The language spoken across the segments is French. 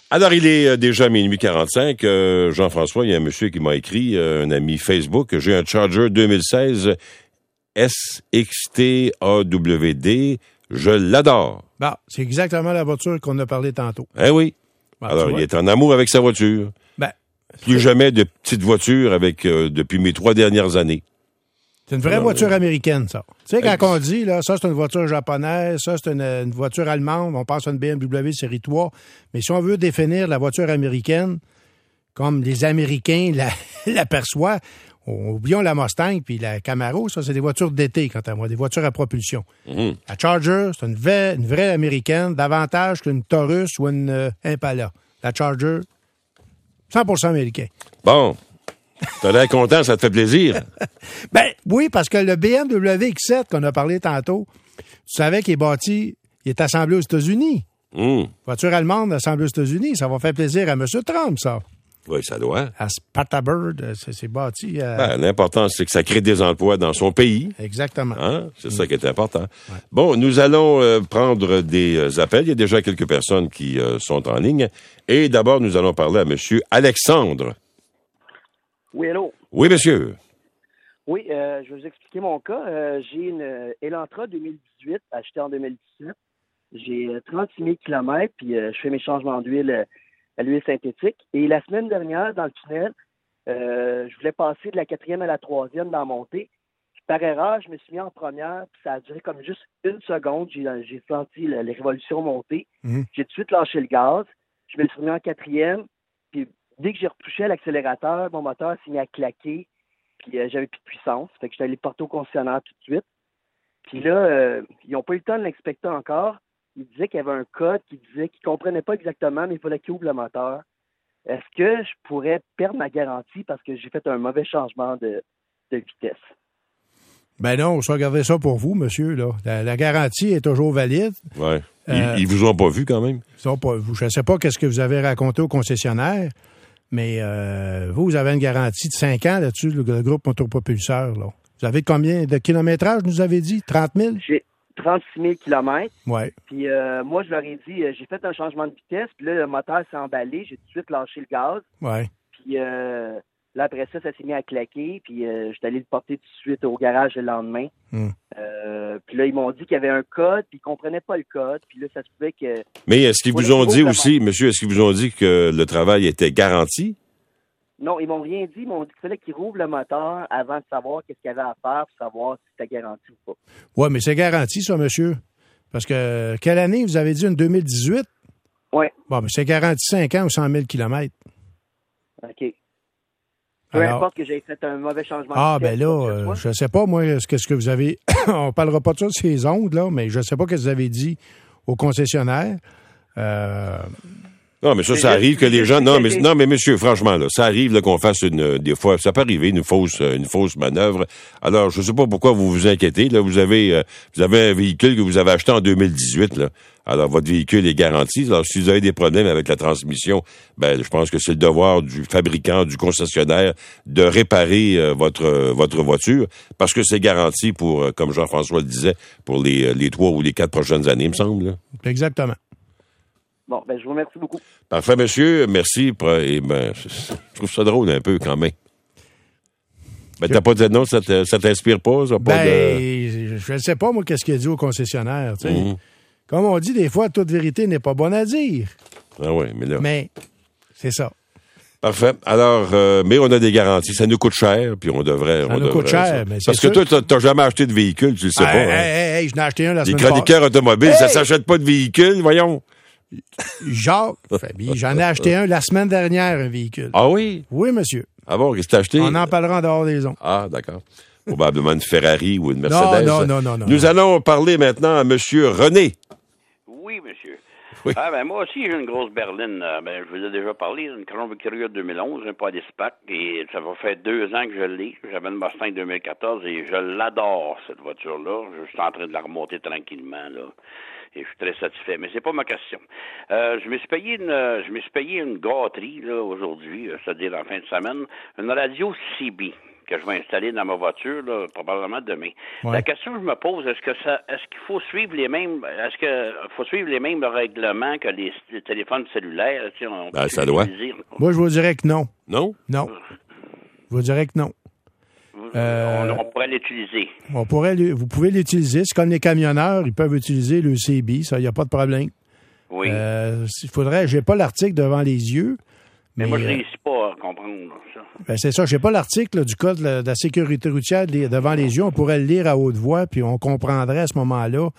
Alors, il est déjà minuit 45. Jean-François, il y a un monsieur qui m'a écrit, un ami Facebook, j'ai un Charger 2016 SXT-AWD. Je l'adore. Bon, c'est exactement la voiture qu'on a parlé tantôt. Eh oui. Bon, alors, il est en amour avec sa voiture. Ben, plus jamais de petite voiture depuis mes 3 dernières années. C'est une vraie voiture américaine, ça. Tu sais, quand on dit, là, ça, c'est une voiture japonaise, ça, c'est une voiture allemande, on pense à une BMW série 3. Mais si on veut définir la voiture américaine comme les Américains l'aperçoivent, oublions la Mustang puis la Camaro, ça, c'est des voitures d'été, quant à moi, des voitures à propulsion. Mm-hmm. La Charger, c'est une vraie américaine, davantage qu'une Taurus ou une Impala. La Charger, 100% américain. Bon. T'as l'air content, ça te fait plaisir? Ben oui, parce que le BMW X7 qu'on a parlé tantôt, tu savais qu'il est bâti, il est assemblé aux États-Unis. Voiture allemande assemblée aux États-Unis, ça va faire plaisir à M. Trump, ça. Oui, ça doit. À Spartanburg, c'est bâti. L'important, c'est que ça crée des emplois dans son pays. Exactement. Hein? C'est ça qui est important. Ouais. Bon, nous allons prendre des appels. Il y a déjà quelques personnes qui sont en ligne. Et d'abord, nous allons parler à M. Alexandre. Oui, allô? Oui, monsieur. Oui, je vais vous expliquer mon cas. J'ai une Elantra 2018, achetée en 2017. J'ai 36 000 km, puis je fais mes changements d'huile à l'huile synthétique. Et la semaine dernière, dans le tunnel, je voulais passer de la 4e à la 3e dans la montée. Puis par erreur, je me suis mis en première, puis ça a duré comme juste une seconde. J'ai senti les révolutions monter. J'ai tout de suite lâché le gaz. Je me suis mis en 4e, puis dès que j'ai retouché à l'accélérateur, mon moteur s'est mis à claquer, puis j'avais plus de puissance. Fait que j'étais allé le porter au concessionnaire tout de suite. Puis là, ils n'ont pas eu le temps de l'inspecter encore. Ils disaient qu'il y avait un code qui disait qu'ils ne comprenaient pas exactement, mais il fallait qu'ils ouvrent le moteur. Est-ce que je pourrais perdre ma garantie parce que j'ai fait un mauvais changement de vitesse? Ben non, on va regarder ça pour vous, monsieur. Là. La garantie est toujours valide. Oui. Ils vous ont pas vu quand même? Je ne sais pas qu'est-ce que vous avez raconté au concessionnaire. Mais vous avez une garantie de 5 ans là-dessus, le groupe Motopropulseur. Là. Vous avez combien de kilométrage, nous avez dit? 30 000? J'ai 36 000 km. Oui. Puis moi, je leur ai dit, j'ai fait un changement de vitesse, puis là, le moteur s'est emballé, j'ai tout de suite lâché le gaz. Oui. Puis là, après ça s'est mis à claquer, puis j'étais allé le porter tout de suite au garage le lendemain. Puis là, ils m'ont dit qu'il y avait un code, puis ils ne comprenaient pas le code, puis là, ça se pouvait que... Mais est-ce qu'ils vous ont dit aussi, monsieur, est-ce qu'ils vous ont dit que le travail était garanti? Non, ils m'ont rien dit. Ils m'ont dit qu'il fallait qu'ils rouvrent le moteur avant de savoir qu'est-ce qu'il y avait à faire pour savoir si c'était garanti ou pas. Oui, mais c'est garanti, ça, monsieur. Parce que, quelle année, vous avez dit, une 2018? Oui. Bon, mais c'est garanti 5 ans ou 100 000 km. OK. Peu importe que j'ai fait un mauvais changement de vitesse. Ben là, je sais pas, moi, qu'est-ce que vous avez... On parlera pas de ça de ces ondes, là, mais je sais pas ce que vous avez dit au concessionnaire. Non, mais ça arrive que les gens... Non, mais monsieur, franchement, là, ça arrive là, qu'on fasse des fois, ça peut arriver, une fausse manœuvre. Alors, je sais pas pourquoi vous vous inquiétez. Là, vous avez un véhicule que vous avez acheté en 2018, là. Alors, votre véhicule est garanti. Alors, si vous avez des problèmes avec la transmission, ben, je pense que c'est le devoir du fabricant, du concessionnaire, de réparer votre voiture, parce que c'est garanti pour, comme Jean-François le disait, pour les 3 ou les 4 prochaines années, il me semble. Là. Exactement. Bon, ben, je vous remercie beaucoup. Parfait, monsieur. Merci. Et ben, je trouve ça drôle un peu, quand même. Ben, t'as pas dit non, ça t'inspire pas? Ça, je ne sais pas, moi, qu'est-ce qu'il a dit au concessionnaire, tu sais. Comme on dit, des fois, toute vérité n'est pas bonne à dire. Ah oui, mais là... Mais, c'est ça. Parfait. Alors, mais on a des garanties. Ça nous coûte cher, puis on devrait... Ça nous coûte cher, mais c'est parce que toi, t'as jamais acheté de véhicule, tu le sais pas. Hey, je n'ai acheté un la semaine passée. Les chroniqueurs automobiles, ça s'achète pas de véhicule, voyons. Jacques, j'en ai acheté un la semaine dernière, un véhicule. Ah oui? Oui, monsieur. Ah bon, qu'est-ce que t'as acheté? On en parlera en dehors des ondes. Ah, d'accord. Probablement une Ferrari ou une Mercedes. Non. Nous allons parler maintenant à M. René. Oui, monsieur. Oui. Moi aussi, j'ai une grosse berline. Je vous ai déjà parlé, une Crown Victoria 2011, un pas d'espac, et ça va faire 2 ans que je l'ai. J'avais une Mustang 2014 et je l'adore, cette voiture-là. Je suis en train de la remonter tranquillement, là. Et je suis très satisfait. Mais c'est pas ma question. Je me suis payé une gâterie, là, aujourd'hui, c'est-à-dire en fin de semaine, une radio CB. que je vais installer dans ma voiture, là, probablement demain. Ouais. La question que je me pose, est-ce qu'il faut suivre les mêmes règlements que les téléphones cellulaires? Tu sais, Ça doit. Moi, je vous dirais que non. Non? Non. Je vous dirais que non. On pourrait l'utiliser. Vous pouvez l'utiliser. C'est comme les camionneurs, ils peuvent utiliser le CB, ça, il n'y a pas de problème. Oui. Il faudrait, j'ai pas l'article devant les yeux. Mais moi, je ne réussis pas à comprendre ça. Ben c'est ça, j'ai pas l'article du Code de la sécurité routière devant les yeux. On pourrait le lire à haute voix, puis on comprendrait à ce moment-là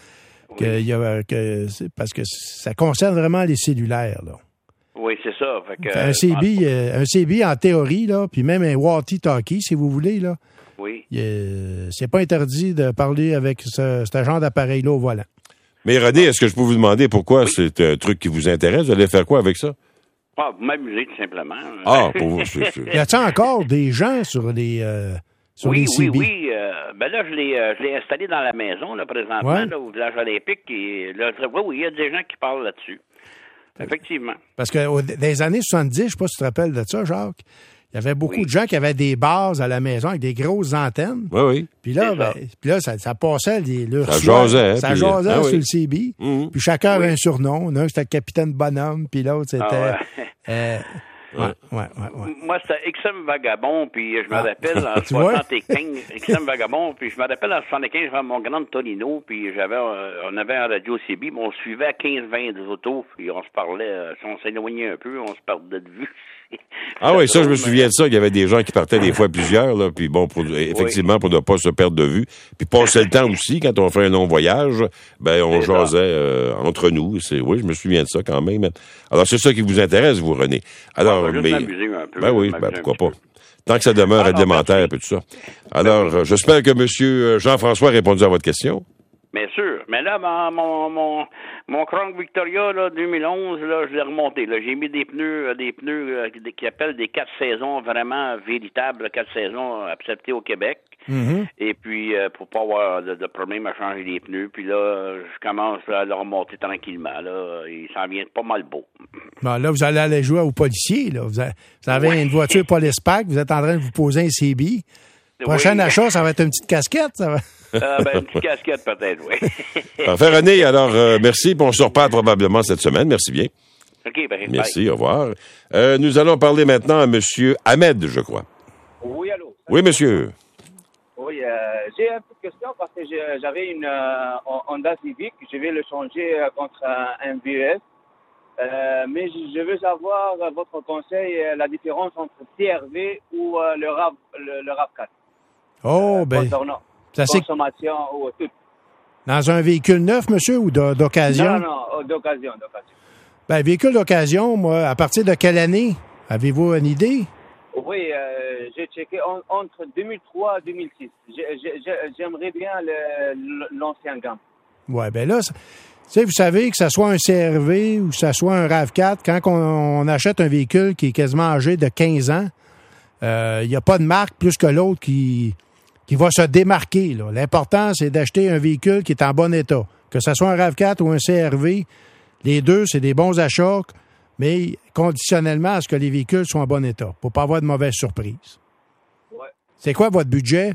parce que ça concerne vraiment les cellulaires, là. Oui, c'est ça. Fait que, un CB en théorie, là, puis même un walkie-talkie, si vous voulez, là. Oui. C'est pas interdit de parler avec ce genre d'appareil-là au volant. Mais René, est-ce que je peux vous demander pourquoi c'est un truc qui vous intéresse? Vous allez faire quoi avec ça? Vous m'amuser, tout simplement. Pour vous, Y a-t-il encore des gens sur les CB? Oui. Ben là, je l'ai installé dans la maison, là, présentement, là, au village olympique. Et là, oui, il y a des gens qui parlent là-dessus. Effectivement. Parce que dans les années 70, je ne sais pas si tu te rappelles de ça, Jacques, il y avait beaucoup de gens qui avaient des bases à la maison avec des grosses antennes. Oui. Puis là, ça passait ça jasait. Ça jasait sur le CB. Mm-hmm. Puis chacun avait un surnom. L'un, c'était le capitaine Bonhomme, puis l'autre, c'était... Ouais. Moi, c'était XM Vagabond, puis je me rappelle en 75, XM Vagabond, puis je me rappelle en 75, j'avais mon grand Tonino, puis on avait un radio CB, mais on suivait à 15-20 des autos, puis on se parlait, si on s'éloignait un peu, on se perdait de vue. Ah oui, ça, je me souviens de ça, qu'il y avait des gens qui partaient des fois plusieurs, là, puis bon, effectivement, pour ne pas se perdre de vue. Puis passer le temps aussi, quand on fait un long voyage, on jasait entre nous. Oui, je me souviens de ça quand même. Alors, c'est ça qui vous intéresse, vous, René. Alors, m'amuser un peu. Pourquoi pas. Tant que ça demeure réglementaire et tout ça. Alors, j'espère que M. Jean-François a répondu à votre question. Bien sûr. Mais là, mon Crown Victoria, là, 2011, là, je l'ai remonté. Là. J'ai mis des pneus qui appellent des 4 saisons, vraiment véritables, 4 saisons acceptées au Québec. Mm-hmm. Et puis, pour pas avoir de problème à changer les pneus. Puis là, je commence à le remonter tranquillement. Là. Il s'en vient pas mal beau. Bon, là, vous allez aller jouer aux policiers. Là. Vous avez une voiture Police Pack. Vous êtes en train de vous poser un CB. Prochain achat, ça va être une petite casquette, ça va? Une petite casquette peut-être, oui. Parfait, René. Alors, merci. On se reparle probablement cette semaine. Merci bien. OK, merci, au revoir. Nous allons parler maintenant à M. Ahmed, je crois. Oui, allô? Oui, monsieur. Oui, j'ai une petite question parce que j'avais une Honda Civic. Je vais le changer contre un VES. Mais je veux savoir votre conseil, la différence entre CR-V ou le RAV4. Oh, ça c'est consommation ou tout. Dans un véhicule neuf, monsieur, ou d'occasion? Non, d'occasion. Véhicule d'occasion, moi, à partir de quelle année? Avez-vous une idée? Oui, j'ai checké entre 2003 et 2006. J'aimerais bien l'ancien gamme. Oui, là, vous savez que ce soit un CR-V ou que ce soit un RAV4, quand on achète un véhicule qui est quasiment âgé de 15 ans, il n'y a pas de marque plus que l'autre qui va se démarquer. Là. L'important, c'est d'acheter un véhicule qui est en bon état. Que ce soit un RAV4 ou un CR-V, les deux, c'est des bons achats, mais conditionnellement à ce que les véhicules soient en bon état, pour ne pas avoir de mauvaises surprises. Ouais. C'est quoi votre budget?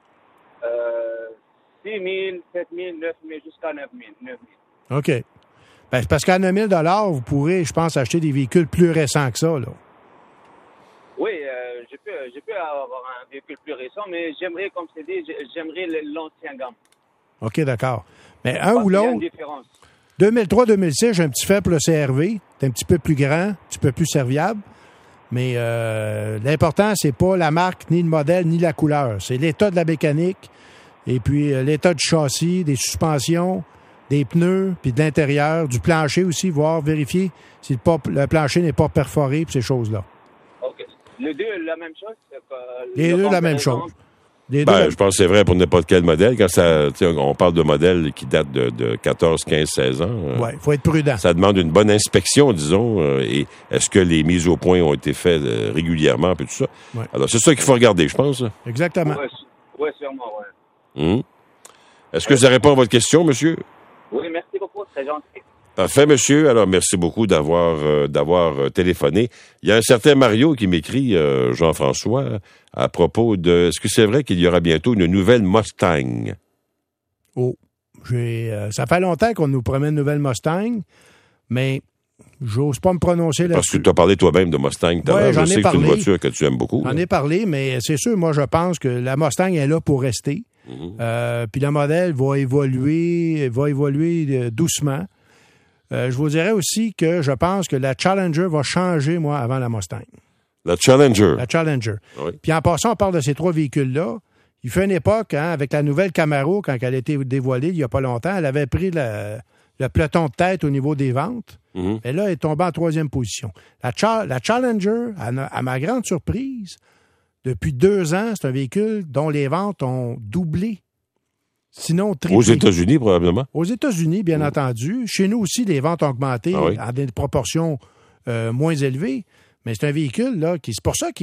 6 000, 7 000, 9 000, jusqu'à 9 000. OK. Parce qu'à 9 000 vous pourrez, je pense, acheter des véhicules plus récents que ça, là. Oui, je peux avoir un véhicule plus récent, mais j'aimerais, comme c'est dit, j'aimerais l'ancien gamme. OK, d'accord. Mais un ou l'autre, 2003-2006, j'ai un petit fait pour le CR-V. C'est un petit peu plus grand, un petit peu plus serviable. Mais l'important, c'est pas la marque, ni le modèle, ni la couleur. C'est l'état de la mécanique, et puis l'état du châssis, des suspensions, des pneus, puis de l'intérieur, du plancher aussi, vérifier si le plancher n'est pas perforé, puis ces choses-là. OK. Les deux, la même chose? Les deux, la même chose. Je pense que c'est vrai pour n'importe quel modèle. Quand on parle de modèles qui datent de 14, 15, 16 ans. Oui, il faut être prudent. Ça demande une bonne inspection, disons. Et est-ce que les mises au point ont été faites régulièrement, puis tout ça? Ouais. Alors, c'est ça qu'il faut regarder, je pense. Exactement. Oui, sûrement, oui. Est-ce que ça répond à votre question, monsieur? Oui, merci beaucoup. Très gentil. Parfait, monsieur. Alors, merci beaucoup d'avoir téléphoné. Il y a un certain Mario qui m'écrit, Jean-François, à propos de... Est-ce que c'est vrai qu'il y aura bientôt une nouvelle Mustang? Oh, ça fait longtemps qu'on nous promet une nouvelle Mustang, mais j'ose pas me prononcer là-dessus. Parce que tu as parlé toi-même de Mustang tout à l'heure. Je sais que c'est une voiture que tu aimes beaucoup. J'en ai parlé, mais c'est sûr, moi, je pense que la Mustang est là pour rester. Puis le modèle va évoluer doucement. Je vous dirais aussi que je pense que la Challenger va changer, moi, avant la Mustang. La Challenger? La Challenger. Oui. Puis en passant, on parle de ces trois véhicules-là. Il fait une époque, avec la nouvelle Camaro, quand elle a été dévoilée il n'y a pas longtemps, elle avait pris le peloton de tête au niveau des ventes. Et là, elle est tombée en 3e position. La Challenger, à ma grande surprise, depuis 2 ans, c'est un véhicule dont les ventes ont doublé. Sinon, triplé. Aux États-Unis, probablement? Aux États-Unis, bien entendu. Chez nous aussi, les ventes ont augmenté à des proportions moins élevées. Mais c'est un véhicule, là, c'est pour ça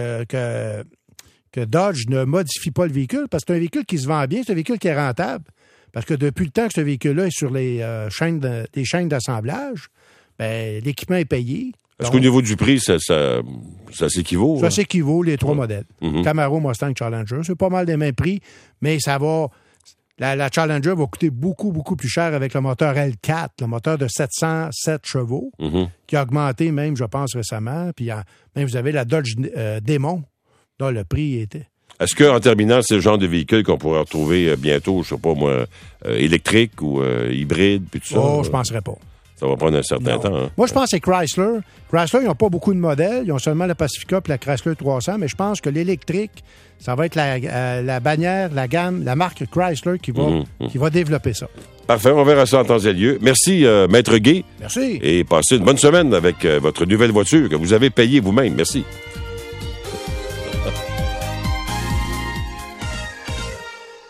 que Dodge ne modifie pas le véhicule, parce que c'est un véhicule qui se vend bien, c'est un véhicule qui est rentable. Parce que depuis le temps que ce véhicule-là est sur les chaînes d'assemblage, ben, l'équipement est payé. Est-ce qu'au niveau du prix, ça s'équivaut? Ça s'équivaut, les trois modèles. Camaro, Mustang, Challenger. C'est pas mal des mêmes prix, mais ça va... La Challenger va coûter beaucoup, beaucoup plus cher avec le moteur L4, le moteur de 707 chevaux, qui a augmenté même, je pense, récemment. Puis même, vous avez la Dodge Demon, dont le prix était... Est-ce qu'en terminant, c'est le genre de véhicule qu'on pourrait retrouver bientôt, je sais pas moi, électrique ou hybride, puis tout ça? Oh, je penserais pas. Ça va prendre un certain temps. Hein? Moi, je pense que c'est Chrysler. Chrysler, ils n'ont pas beaucoup de modèles. Ils ont seulement la Pacifica et la Chrysler 300, mais je pense que l'électrique, ça va être la bannière, la gamme, la marque Chrysler qui va développer ça. Parfait, on verra ça en temps et lieu. Merci, Maître Guy. Merci. Et passez une bonne semaine avec votre nouvelle voiture que vous avez payée vous-même. Merci.